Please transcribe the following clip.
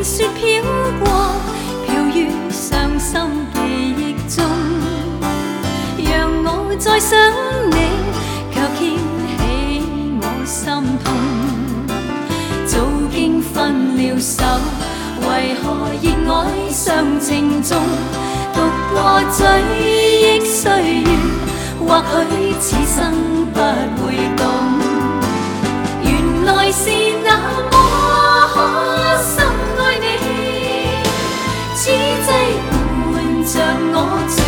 雪飘过，飘于伤心记忆中。让我再想你，却掀起我心痛。早经分了手，为何热爱上情重？独过追忆岁月，或许此生不会懂。原来是那么深爱你，此际伴着我。